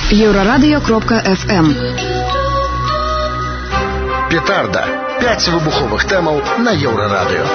Еврорадио.FM. Петарда. 5 вибухових темаў на Еврорадио.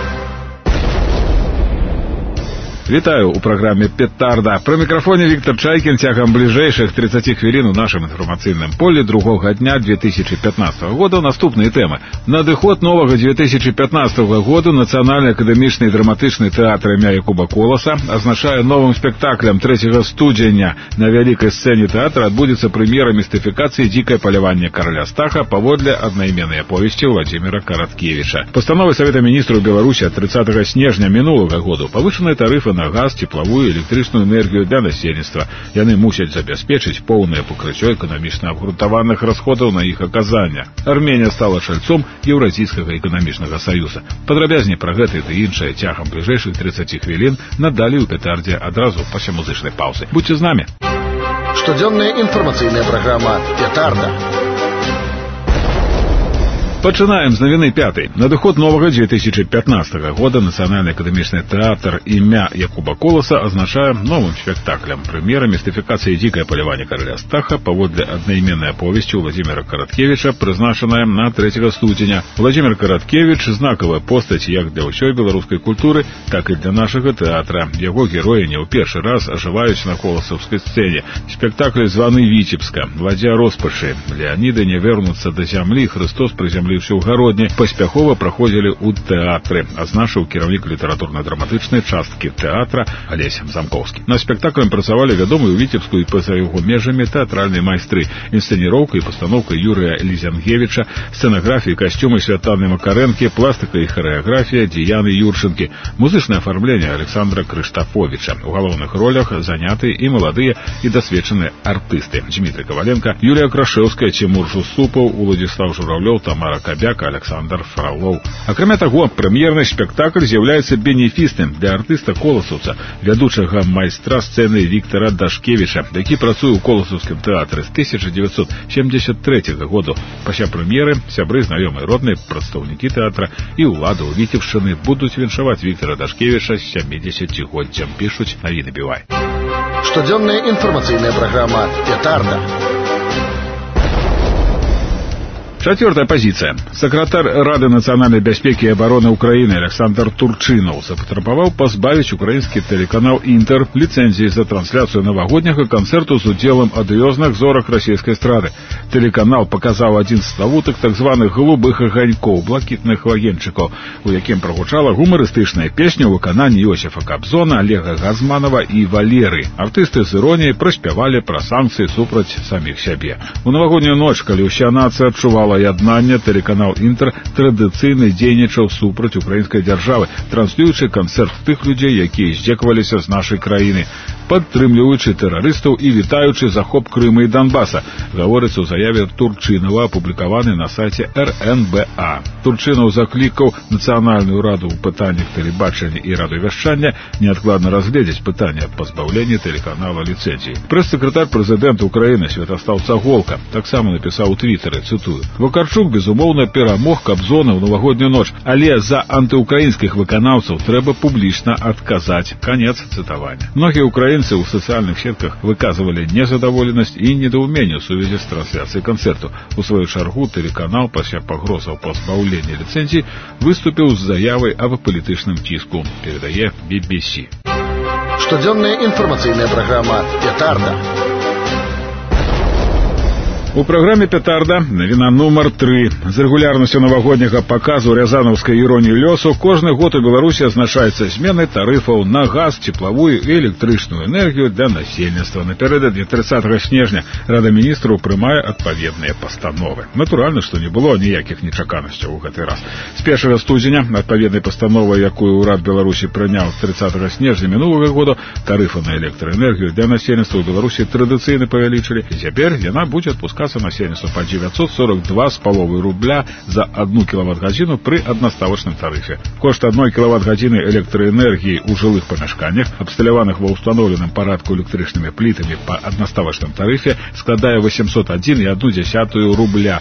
Вітаю у праграме «Петарда». Пры мікрафоне Віктор Чайкін. Цягам бліжэйшых 30 хвілін у нашым інфармацыйным полі другога дня 2015 года наступныя тэмы. Надыход новага 2015 году Нацыянальны акадэмічны і драматычны тэатр імя Якуба Коласа азначае новым спектаклем 3 студзеня на вялікай сцэне тэатра адбудзецца прэм'ера містыфікацыі «Дзікае паляванне караля Стаха» паводле аднайменнай аповесці Владзіміра Караткевіча. Пастановай Савета Міністраў Беларусі ад 30 снежня мінулага году павышаныя тарыфы на газ, тепловую і электрычную энергію для насельніцтва. Яны мусяць забяспечыць поўнае пакрыццё эканамічна абгрунтаваных расходаў на іх аказанне. Арменія стала чальцом Еўразійскага эканамічнага саюза. Падрабязней пра гэта і іншае цягам бліжэйшых 30 хвілін надалі ў Петардзе адразу пасля музычнай паўзы. Будьце з намі. Штодзённая інфармацыйная праграма «Петарда». Пачынаем з навіны 5. Надыход новага 2015 года Нацыянальны акадэмічны тэатр імя Якуба Коласа азначае новым спектаклем прэм'ера містыфікацыі «Дзікае паляванне караля Стаха» паводле аднайменнай аповесці Владзіміра Караткевіча, прызначаная на 3 студзеня. Владзімір Караткевіч – знакавая постаць як для ўсёй беларускай культуры, так і для нашага тэатра. Яго героі не ў першы раз ажываюць на коласаўскай сцэне. Спектакль званы «Віцебска», «Ладдзя роспачы», «Леаніды не вернуцца да зямлі», «Христос прызямліўся ў гародні» паспяхова праходзілі ў тэатры, азначыў кіраўнік літаратурна-драматычнай часткі тэатра Алесь Замкоўскі. На спектаклем працавалі вядомыя ў Віцебску і па-за яго межамі тэатральныя майстры, інсцэніроўка і пастаноўка Юрыя Лізянгевіча, сцэнаграфія і касцюмы Святланы Макарэнкі, пластыка і харэаграфія Дзіяны Юрчынкі, музычнае афармленне Александра Крыштафовіча. У галоўных ролях заняты і маладыя і дасведчаныя артысты: Дмітрий Коваленко, Юлія Крашэўская, Цімур Жусупаў, Уладзіслаў Журавлёў, Тамара Кабяк, Александр Фролов. Акрамя таго, прэм'ерны спектакль з'яўляецца бенефісным для артыста-коласаўца, вядучага майстра сцэны Віктара Дашкевіча, які працуе ў коласаўскім тэатры з 1973 году. Пасля прэм'еры сябры, знаёмыя, родныя, прадстаўнікі тэатра і ўлада ў Віцебшчыны будуць віншаваць Віктара Дашкевіча з 70-годдзям, пішуць навіны Бівай. Штодзённая інфармацыйная праграма «Петарда». 4 пазіцыя. Сакратар Рады нацыянальнай бяспекі і абароны Украіны Александр Турчынаў запатрабаваў пазбавіць украінскі тэлеканал «Інтэр» ліцэнзіі за трансляцыю навагодняга канцэрту з удзелам адыёзных зорак расійскай эстрады. Тэлеканал паказаў адзін з славутых так званых голубых аганькоў, блакітных лагенчыкаў, у якім прагучала гумарыстычная песня ў выкананні Йосіфа Кабзона, Олега Газманова і Валеры. Артысты з іроніяй праспявалі пра санкцыі супраць саміх сябе. У навагоднюю ноч, калі ўся нацыя адчувала яднання, тэлеканал «Інтэр» традыцыйна дзейнічаў супраць украінскай дзяржавы, транслюючы канцэрт тых людзей, якія здзекаваліся з нашай краіны, падтрымліваючы тэрарыстаў і вітаючы захоп Крыма і Донбаса, гаворыцца ў заяве Турчынава, апублікаванай на сайце РНБА. Турчынаў заклікаў Нацыянальную раду ў пытаннях тэлебачання і радыёвяшчання неадкладна разгледзець пытанне аб пазбаўленні тэлеканала ліцэнзіі. Прэс-сакратар прэзідэнта Украіны Святаслаў Цаголка таксама напісаў у твітары, цытую: «Вакарчук, безумоўна, перамог Кабзона ў навагоднюю ноч, але за антыукраінскіх выканаўцаў трэба публічна адказаць». Канец цытавання. Многія украінцы ў сацыяльных сетках выказвалі незадаволенасць і недаўменне ў сувязі з трансляцыяй канцэрту. У сваю чаргу тэлеканал пасля пагрозаў пазбаўлення ліцэнзіі выступіў з заявай аб палітычным ціску, перадае BBC. Штодзённая інфармацыйная праграма «Петарда». У праграме «Петарда» навіна нумар 3. З рэгулярнасцю навагодняга паказу рязанаўскай іроніі лёсу кожны год у Беларусі азначаецца зменай тарыфаў на газ, цеплавую і электрычную энергію для насельніцтва. Напярэдадні 30 снежня Рада міністраў прымае адпаведныя пастановы. Натуральна, што не было ніякіх нечаканасцяў у гэты раз. З 1 студзеня адпаведнай пастановай, якую ўрад Беларусі прыняў 30 снежня мінулага года, тарыфы на электраэнергію для насельніцтва ў Беларусі традыцыйна павялічылі, і цяпер яна будзе адпускацца насельніцтва па 942,5 рубля за 1 кілават-гадзіну пры аднаставачным тарыфе. Кошт 1 кілават-гадзіны электраэнергіі ў жылых памяшканнях, абсталяваных ва ўстаноўленым парадку электрычнымі плітамі па аднаставачным тарыфе, складае 801,1 рубля.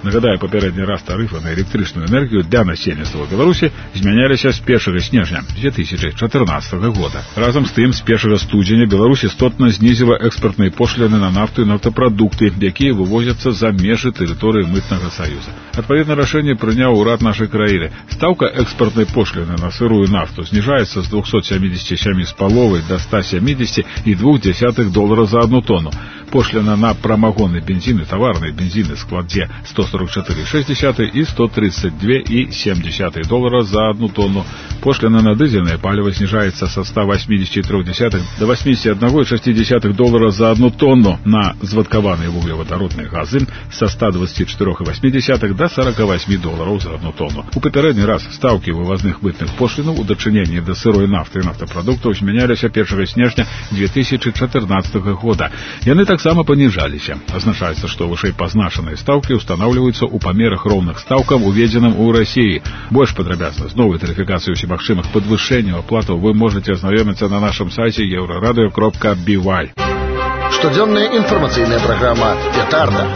Нагадаю, папярэдні раз тарыфы на электрычную энергію для насельніцтва Беларусі змяняліся з 1 снежня 2014 года. Разам з тым, з 1 студзеня Беларусь істотна знізіла экспартныя пошліны на нафту і нафтапрадукты, якія вывозяцца за межы тэрыторыі мытнага саюза. Адпаведна, рашэнне прыняў урад нашай краіны. Стаўка экспартнай пошліны на сырую нафту зніжаецца з 277,5 до 170,2 долара за одну тонну. Пошліна на прамагонны бензін і таварныя бензіны складзе 144,6 і 132,7 долара за одну тонну. Пошліна на дызельнае паліва зніжаецца са 183,3 до 81,6 долара за одну тонну, на звадкаваныя вуглевадародныя газы са 124,8 до 48 долараў за одну тонну. У папярэдні раз стаўкі вывозных мытных пошлінаў у дачыненні да сырой нафты і нафтапрадуктаў змяняліся 1 снежня 2014 года. Яны таксама паніжаліся. Азначаецца, што вышэй пазначаныя стаўкі ўстанаўліваюцца ў памерах роўных стаўкам, уведзеным у Расіі. Больш падрабязна з новай тарыфікацыяй усімагчымых падвышэнняў аплатаў вы можаце азнаёміцца на нашым сайце euroradio.by. Штодзённая інфармацыйная праграма «Петарда».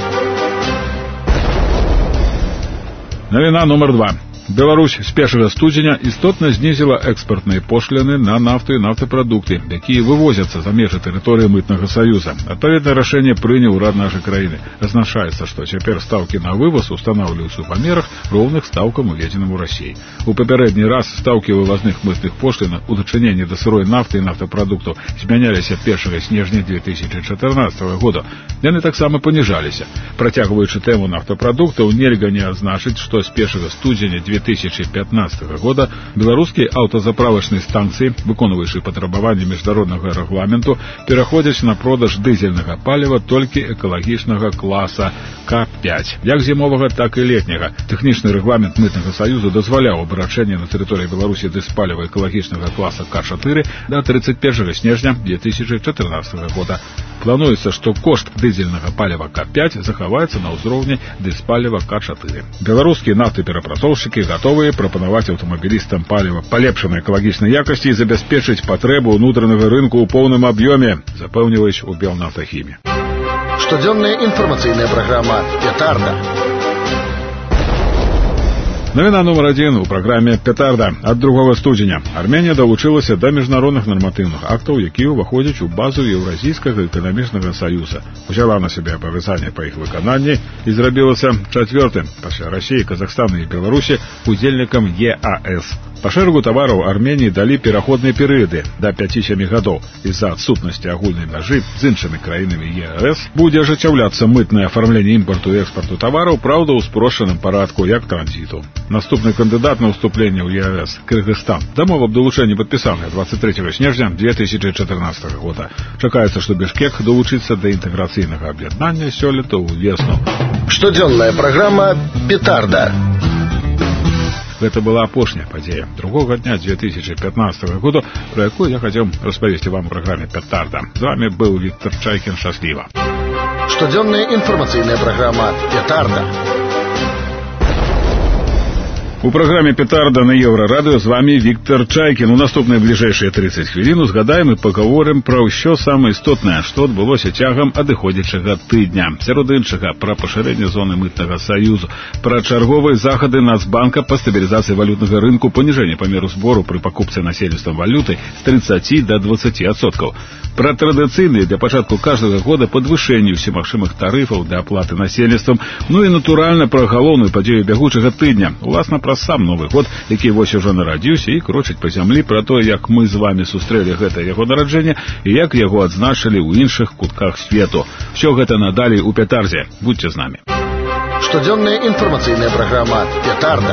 Навіна нумар 2. Беларусь з 1 студзеня істотна знізіла экспартныя пошліны на нафту і нафтапрадукты, якія вывозяцца за межы тэрыторыі мытнага саюза. Адпаведнае рашэнне прыняў урад нашай краіны. Азначаецца, што цяпер стаўкі на вывоз устанаўліваюцца ў памерах, роўных стаўкам, уведзеным у Расіі. У папярэдні раз стаўкі вывозных мытных пошлін у дачыненні да сырой нафты і нафтапрадуктаў змяняліся 1 снежня 2014 года. Яны таксама паніжаліся. Працягваючы тэму нафтапрадуктаў, нельга не адзначыць, што з 1 студзеня 2015 года беларускія аўтазаправачныя станцыі, выконваючы патрабаванні міжнароднага рэгламенту, пераходзяць на продаж дызельнага паліва толькі экалагічнага класа К5, як зімовага, так і летняга. Тэхнічны рэгламент мытнага саюзу дазваляў абарачэнне на тэрыторыі Беларусі дызпаліва экалагічнага класа К4 до 31 снежня 2014 года. Плануецца, што кошт дызельнага паліва К5 захаваецца на ўзроўні дызпаліва К4. Беларускія нафтаперапрацоўшчыкі гатовыя прапанаваць аўтамабілістам паліва палепшанай экалагічнай якасці і забяспечыць патрэбу ўнутранага рынку ў поўным аб'ёме, запэўніваюць у Белнафтахіме. Штодзённая інфармацыйная праграма «Петарда». Навіна нумар 1 у праграме «Петарда». Ад 2 студзеня Арменія далучылася да міжнародных нарматыўных актаў, якія ўваходзяць у базу Еўразійскага эканамічнага саюза. Узяла на сябе абавязанне па іх выкананні і зрабілася 4-м пасля Расіі, Казахстана і Беларусі удзельнікам ЕАЭС. Па шэрагу тавараў Арменіі далі пераходныя перыяды да 5-7 гадоў. З-за адсутнасці агульнай мяжы з іншымі краінамі ЕАЭС будзе ажыццяўляцца мытнае афармленне імпарту і экспарту тавараў, праўда, у спрошчаным парадку, як транзіту. Наступны кандыдат на ўступленне ў ЕАЭС – Кыргызстан. Дамова аб далучэнні падпісаная 23 снежня 2014 года. Чакаецца, што Бішкек далучыцца да інтэграцыйнага аб'яднання сёлета ў весну. Штодзённая праграма «Петарда». Гэта была апошняя падзея другога дня 2015 года, пра якую я хацеў распавесці вам у праграме «Петарда». З вами быў Віктор Чайкін. Шчасліва. Штодзённая інфармацыйная праграма «Петарда». У праграме «Петарда» на Еўрарадыё з вами Віктор Чайкін. У наступныя бліжэйшыя 30 хвілін узгадаем і пагаворым пра ўсё самае істотнае, што адбылося цягам адыходзячага тыдня. Сярод іншага, пра пашырэнне зоны мытнага саюзу, пра чарговыя захады Нацбанка па стабілізацыі валютнага рынку, паніжэнне памеру збору пры пакупцы насельніцтвам валюты з 30 до 20%. Пра традыцыйныя для пачатку кожнага года падвышэнні ўсімагчымых тарыфаў для аплаты насельніцтвам, ну і, натуральна, пра галоўную падзею бягучага тыдня. Уласна, пра сам Новы год, які вось ужо нарадзіўся і крочыць па зямлі, пра тое, як мы з вами сустрэлі гэта яго нараджэнне і як яго адзначылі ў іншых кутках свету. Всё гэта надалей у Петардзе. Будьце з намі. Штодзённая інфармацыйная праграма «Петарда».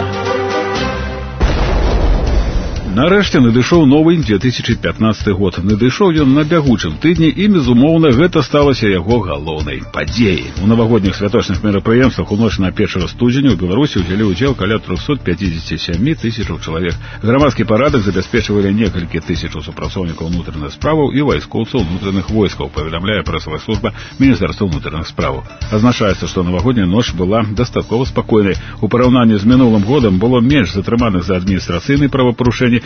Нарэшце надышоў новы 2015 год. Надышоў ён на бягучым тыдні і, безумоўна, гэта сталася яго галоўнай падзеяй. У навагодніх святочных мерапрыемствах у ноч на 1 студзеня ў Беларусі ўзялі ўдзел каля 357 тысячаў чалавек. Грамадскі парадак забяспечвалі некалькі тысячаў супрацоўнікаў унутраных справаў і вайскоўцаў унутраных войскаў, паведамляе прэсавая служба Міністэрства ўнутраных справаў. Азначаецца, што навагодняя ноч была дастаткова спакойнай. У параўнанні з мінулым годам было менш затрыманых за адміністрацыйныя правапарушэнні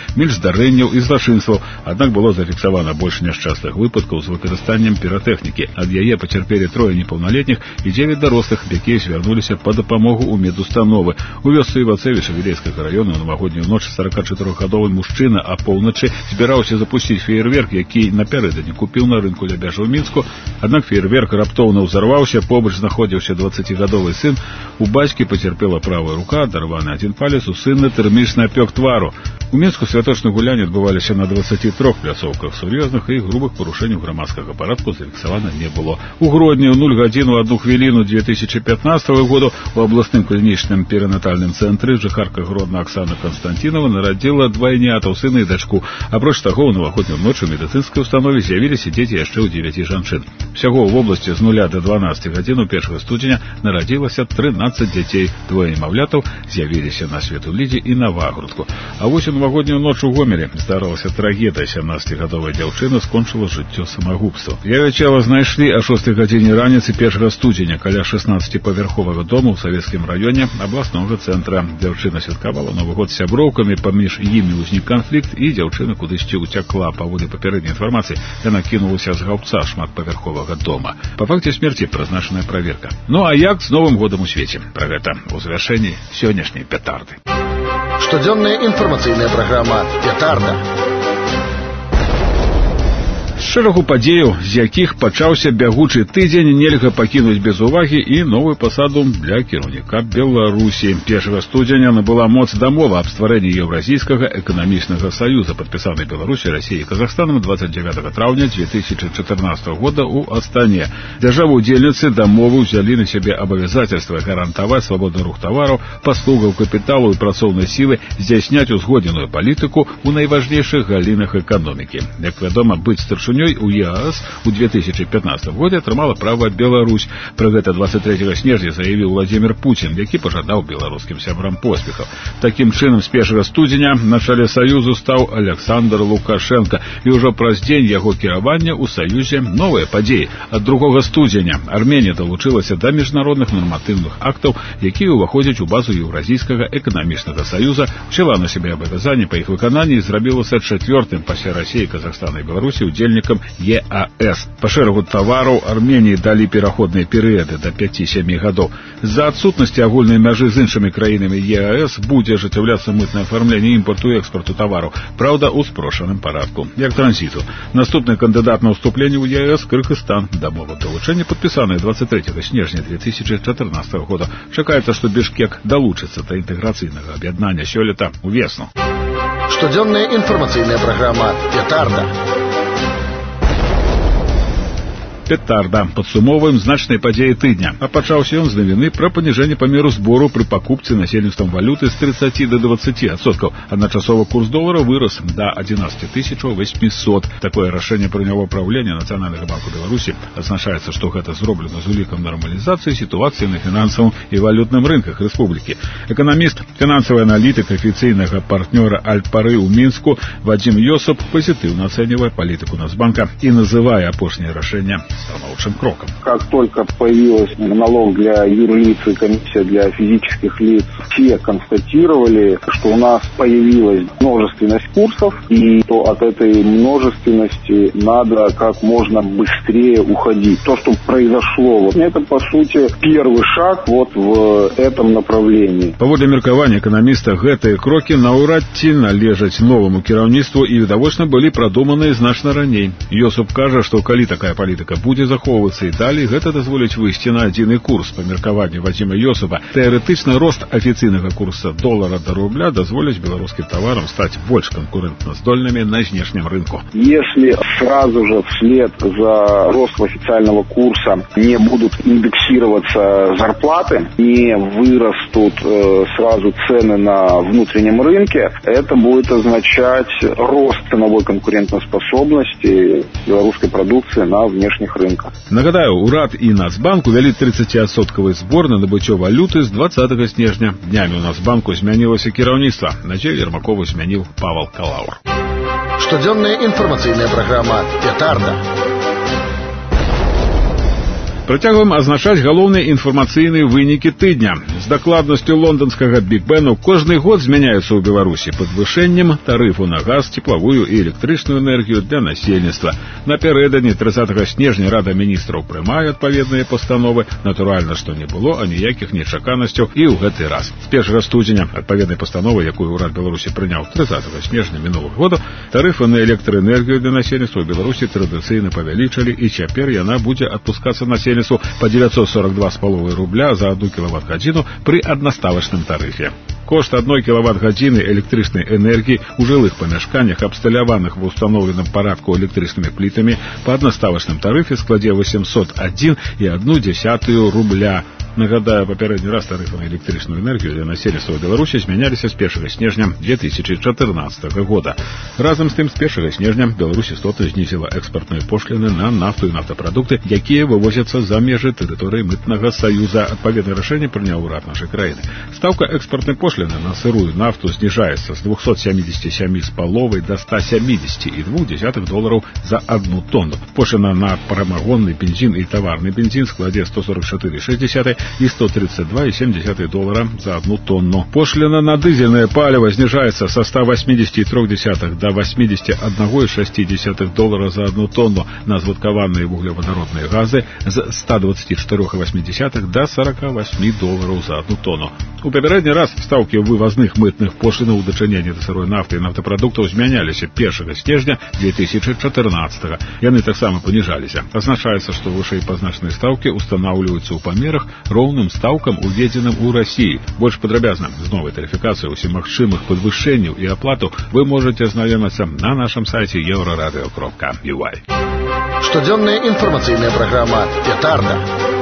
менш здарэнняў і злачынстваў, аднак было зафіксавана больш няшчасных выпадкаў з выкарыстаннем піратэхнікі. Ад яе пацярпелі 3 непаўналетніх і 9 дарослых, якія звярнуліся па дапамогу ў медустановы. У вёсцы Івацевіча Вілейскага раёна ў навагоднюю ноч 44гадовы мужчына апоўначы збіраўся запусціць феерверк, які напярэдадні купіў на рынку Лябяжа ў Мінску. Аднак феерверк раптоўна ўзарваўся, побач знаходзіўся 20гадовы сын. У бацькі пацярпела правая рука, адарваны адзін палец, у сына тэрмічны апёк твару. У Мінску святочныя гулянні адбываліся на 23 пляцоўках. Сур'ёзных і грубых парушэнняў грамадскага парадку зафіксавана не было. У Гродні ў 0:01 2015 году у абласным клінічным перинатальным цэнтры жыхарка Гродна Аксана Константинова нарадзіла двайнятаў, сына і дачку. Апроч таго, у навагоднюю ноч у медыцынскай установе з'явіліся дзеці яшчэ ў 9 жанчын. Всяго ў вобласці з 0 до 12 гадзін 1 студзеня нарадзілася 13 дзяцей. 2 немаўлятаў з'явіліся на свет у Лідзе і на Вагрудку. А вось у новагоднюю ноч у Гомелі здарылася трагедыя. 17гадовая дзяўчына скончыла жыццё самагубства. Яе цела знайшлі а 6 гадзіне раніцы 1 студзеня каля 16павярховага дома ў савецкім раёне абласнога цэнтра. Дзяўчына святкавала Новы год з сяброўкамі, паміж імі ўзнік канфлікт і дзяўчына кудысьці ўцякла. Паводле папярэдняй інфармацыі, яна кінулася з гаўбца шматпавярховага дома. Па факце смерці прызначаная праверка. Ну а як з Новым годам у свеце? Пра гэта ў завяршэнні сённяшняй петарды. Штодзённая інфармацыйная праграма «Петарда». Шэрагу падзеяў, з якіх пачаўся бягучы тыдзень, нельга пакінуць без увагі і новую пасаду для кіраўніка Беларусі. 1 студзеня набыла моц дамова аб стварэнні Еўразійскага эканамічнага саюза, падпісанай Беларусі, Расіяй і Казахстанам 29 траўня 2014 года ў Астане. Дзяржавы-удзельніцы дамовы ўзялі на сябе абавязацельства гарантаваць свабодны рух тавараў, паслугаў, капіталу і працоўнай сілы, здзяйсняць узгодненую палітыку ў найважнейшых галінах эканомікі. Як вядома, быць старшынёй у ЕАЭС у 2015 годзе атрымала права Беларусь. Пра гэта 23 снежня заявіў Владзімір Пуцін, які пажадаў беларускім сябрам поспехаў. Такім чынам, з 1 студзеня на чале саюзу стаў Александр Лукашенко, і ўжо праз дзень яго кіравання ў саюзе новыя падзеі. Ад 2 студзеня Арменія далучылася да міжнародных нарматыўных актаў, якія ўваходзяць у базу Еўразійскага эканамічнага саюза, взяла на сябе абавязанні па іх выкананні і зрабілася 4-м пасля Расіі, Казахстана і Беларусі удзельнікам ЕАЭС. Па шэрагу тавараў Арменіі далі пераходныя перыяды да 5-7 гадоў. З-за адсутнасці агульнай мяжы з іншымі краінамі ЕАЭС будзе ажыццяўляцца мытнае афармленне імпарту і экспарту тавараў, праўда, у спрошаным парадку, як транзіту. Наступны кандыдат на ўступленне ў ЕАЭС Кыргызстан. Дамова далучэння падпісаная 23 снежня 2014 года. Чакаецца, што Бішкек далучыцца да інтэграцыйнага аб'яднання сёлета ў весну. Штодзённая інфармацыйная праграма «Петарда». Петарда. Падсумоўваем значныя падзеі тыдня. А пачаўся ён з навіны пра паніжэнне памеру збору пры пакупцы насельніцтвам валюты з 30 до 20%. Адначасова курс долара вырас да 11 800. Такое рашэнне прыняло праўленне Нацыянальнага банку Беларусі. Азначаецца, што гэта зроблена з улікам нармалізацыі сітуацыі на фінансавым і валютным рынках рэспублікі. Эканаміст, фінансавы аналітык афіцыйнага партнёра Альпары ў Мінску Вадзім Йосып пазітыўна ацэньвае палітыку Нацбанка і называе апошняе рашэнне становчим кроком. Как только появился налог для юрлиц и комиссия для физических лиц, все констатировали, что у нас появилась множественность курсов, и то от этой множественности надо как можно быстрее уходить. То, что произошло, это, по сути, первый шаг вот в этом направлении. Паводле меркавання эканаміста, гэтыя крокі наўрад ці належаць новаму кіраўніцтву і, відавочна, былі прадуманыя значна раней. Йосып кажа, што калі такая палітыка будзе захоўвацца і далей, гэта дазволіць выйсці на адзіны курс. Па меркаванню Вадзіма Йосыпа, тэарэтычны рост афіцыйнага курса долара да рубля дазволіць беларускім таварам стаць больш конкурентназдольнымі на знешнім рынку. Если сразу же вслед за ростом официального курса не будут индексироваться зарплаты, не вырастут сразу цены на внутреннем рынке, это будет означать рост ценовой конкурентоспособности белорусской продукции на внешних рынках. Нагадаю, урад і Нацбанк увялі 30% збор на набыццё валюты з 20 снежня. Днямі у Нацбанку змянілася кіраўніцтва. Надзею Ермакову змяніў Павел Калаур. Штодзённая інфармацыйная праграма «Петарда». Працягваем азначаць галоўныя інфармацыйныя вынікі тыдня. З дакладнасцю лонданскага биг-бену кожны год змяняюцца ў Беларусі падвышэннем тарыфу на газ, цеплавую і электрычную энергію для насельніцтва. Напярэдадні 30 снежня Рада міністраў прымае адпаведныя пастановы. Натуральна, што не было аніякіх нечаканасцяў і ў гэты раз. З 1 студзеня адпаведнай пастановы, якую ўрад Беларусі прыняў 30 снежня мінулага года, тарыфы на электраэнергію для насельніцтва ў Беларусі традыцыйна павялічылі, і цяпер яна будзе адпускацца насельніцтву па 942,5 рубля за 1 кілават-гадзіну пры аднаставачным тарыфе. Кошт 1 кілават-гадзіны электрычнай энергіі ў жылых памяшканнях, абсталяваных ва ўстаноўленым парадку электрычнымі плітамі, па аднаставачным тарыфе складзе 801,1 рубля. Нагадаю, папярэдні раз тарыфы на электрычную энергію для насельніцтва Беларусі змяняліся з 1 снежня 2014 года. Разам з тым, з 1 снежня Беларусь істотна знізіла экспартныя пошліны на нафту і нафтапрадукты, якія вывозяцца за межы тэрыторыі мытнага саюза. Адпаведнае рашэнне прыняў урад нашай краіны. Стаўка экспартнай пошліны на сырую нафту зніжаецца з 277,5 до 170,2 долараў за 1 тонну. Пошліна на прамагонны бензін і таварны бензін складзе 144,6 і 132,7 долара за 1 тонну. Пошліна на дызельнае паліва зніжаецца са 183,3 до 81,6 долара за 1 тонну, на звадкаваныя вуглевадародныя газы з 124,8 до 48 долараў за 1 тонну. У папярэдні раз стаўкі вывазных мытных пошлінаў у дачыненні да сырой нафты і нафтапрадуктаў змяняліся 1 снежня 2014. Яны таксама паніжаліся. Азначаецца, што вышэй пазначаныя стаўкі устанаўліваюцца ў памерах роўным стаўкам, уведзеным у Расіі. Больш падрабязна з новай тарыфікацыяй усіх магчымых падвышэнняў і аплатаў вы можаце азнаёміцца на нашым сайце euroradio.ua. Штодзённая інфармацыйная праграма «Петарда».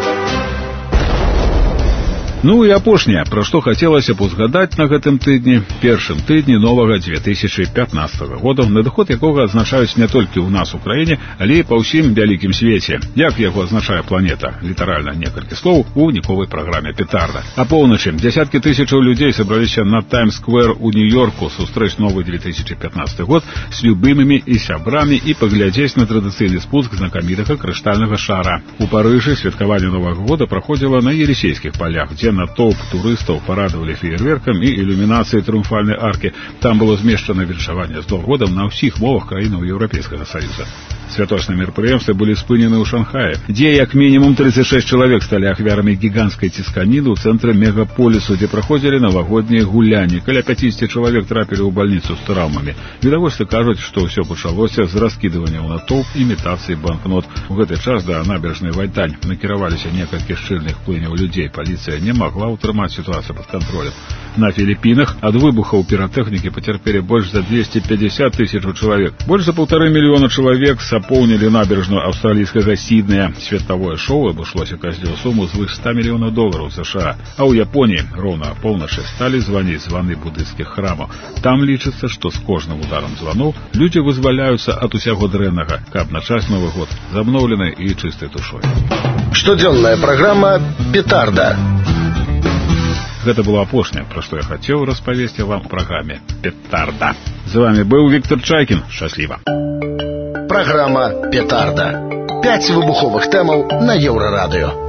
Ну і апошняе, пра што хацелася б узгадаць на гэтым тыдні, першым тыдні новага 2015 года, надыход якога адзначаюць не толькі ў нас у краіне, але і па ўсім вялікім свеце. Як яго азначае планета? Літаральна некалькі слоў у ўніковай праграме «Петарда». А поўначы дзясяткі тысячаў людзей сабраліся на Таймс-сквер у Нью-Йорку сустрэць новы 2015 год з любымымі і сябрамі і паглядзець на традыцыйны спуск знакамітага крыштальнага шара. У Парыжы святкаванне новага года праходзіла на Елісейскіх палях, дзе натоўп турыстаў парадавалі феерверкам і ілюмінацыяй трыумфальнай аркі. Там было змешчана віншаванне з Новым годам на ўсіх мовах краінаў Еўрапейскага Саюза. Святочныя мерапрыемствы былі спынены ў Шанхаі, дзе як мінімум 36 чалавек сталі ахвярамі гіганцкай цісканіны ў цэнтры мегаполісу, дзе праходзілі навагоднія гулянні. Каля 50 чалавек трапілі ў бальніцу з траўмамі. Відавочцы кажуць, што ўсё пачалося з раскідывання ў натоўп імітацыі банкнот. У гэты час да набережнай Вайдань накіраваліся некалькі шчыльных плыняў людзей. Паліцыя не магла ўтрымаць сітуацыю пад кантролем. На Філіпінах ад выбухаў піратэхнікі пацярпелі больш за 250 тысячаў чалавек. Больш за 1,5 мільёна чалавек запоўнілі набережную аўстралійскага Сіднея. Светавое шоу абышлося казлёў суму звыш 100 мільёнаў долараў США. А ў Японіі роўна апоўначы сталі званіць званы будысцкіх храмаў. Там лічыцца, што з кожным ударам званоў людзі вызваляюцца ад усяго дрэннага, каб начаць Новы год з абноўленай і чыстай душой. Штодзённая праграма «Петарда». Гэта было апошняе, пра што я хацеў распавесці вам у праграме «Петарда». З вами быў Віктор Чайкін. Шчасліва. Праграма «Петарда». 5 выбуховых тэмаў на Еўрарадыё.